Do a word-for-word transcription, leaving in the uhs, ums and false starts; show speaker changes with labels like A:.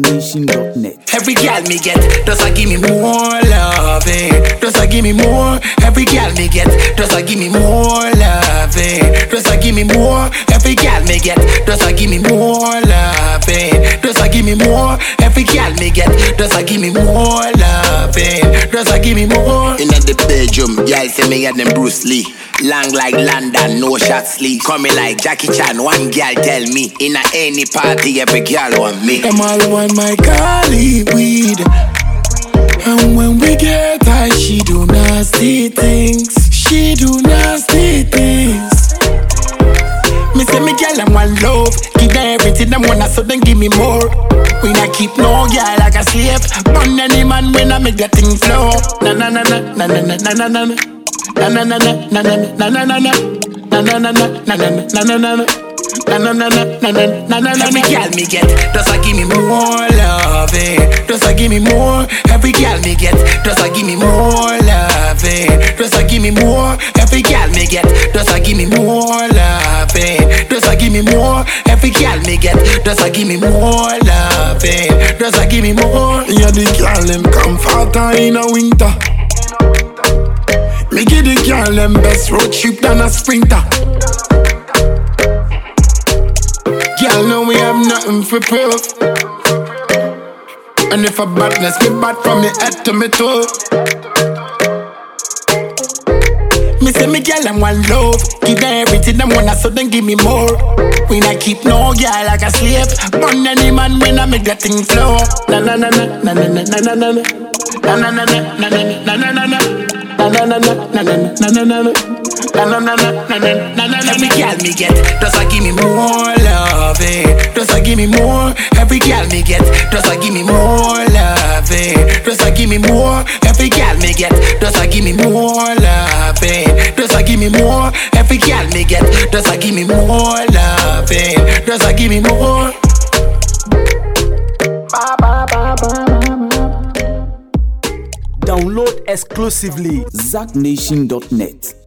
A: nation dot net.
B: Every girl me get, does I give me more loving? Does I give me more? Every girl me get, does I give me more loving? Does I give me more? Every girl me get, does I give me more loving? Does I give me more? Every girl me get, does I give me more loving? Does I give me more?
C: In the bedroom, girl say me and them Bruce Lee. Long like London, no shot sleep. Coming like Jackie Chan, one girl tell me. In a any party, every girl want me.
B: Them all want my Cali weed. And when we get high, she do nasty things. She do nasty things. Me say me girl, I'm one love. Give them everything, them wanna, so then give me more. We not keep no girl like a slave. Burn any man when I make that thing flow. Na na na na na na na na na na. Na na na na na na na na na na. Na na na na na na na na na na. Na na na na na na na na. Every girl me get, does I give me more loving? Does I give me more? Every girl me get, does I give me more loving? Does I give me more? Every girl me get, does I give me more loving? Does I give me more? Every girl me get, does I give me more loving? Does I give me more?
D: Yeah, the girl them comforter in a winter. Me give the girl them best road trip than a sprinter. Girl, know we have nothing for proof. And if a badness, me bad from me head to me toe. Me say me girl, I'm one love. Give them everything, them wanna, so then give me more. We not keep no girl like a slave. Burn any man when I make that thing flow. Na na na na na na na na na na. Na na na na na na na na na. Na na na na na na na na na. Na na na na na na na na.
B: Every girl me get, does I give me more loving? Does I give me more? Every girl me get, does I give me more loving? Does I give me more? Every girl me get, does I give me more loving? Does I give me more? Every girl me get, does I give me more loving? Does I give me more?
A: Download exclusively zack nation dot net.